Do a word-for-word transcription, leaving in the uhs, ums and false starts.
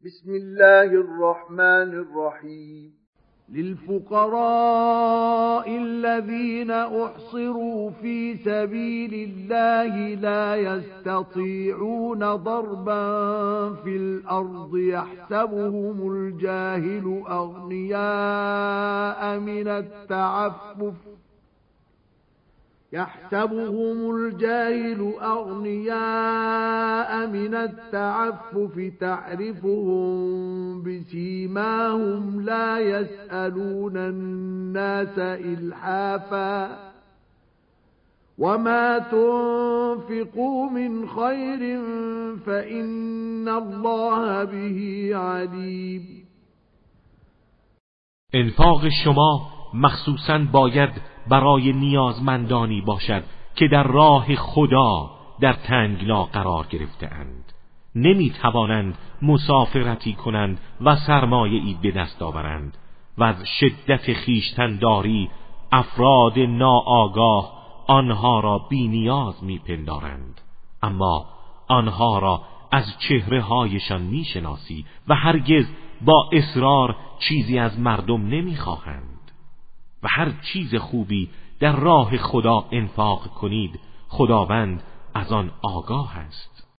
بسم الله الرحمن الرحيم للفقراء الذين أحصروا في سبيل الله لا يستطيعون ضربا في الأرض يحسبهم الجاهل أغنياء من التعفف يحسبهم الجاهل أغنياء من التعفف تعرفهم بسيماهم لا يسألون الناس إلحافا وما تنفقوا من خير فإن الله به عليم. انفاق شما مخصوصاً باید برای نیازمندانی باشد که در راه خدا در تنگنا قرار گرفته اند، نمی توانند مسافرتی کنند و سرمایه‌ای به دست آورند و از شدت خویشتن‌داری افراد ناآگاه آنها را بی نیاز می پندارند، اما آنها را از چهره هایشان می شناسی و هرگز با اصرار چیزی از مردم نمی خواهند. و هر چیز خوبی در راه خدا انفاق کنید، خداوند از آن آگاه است.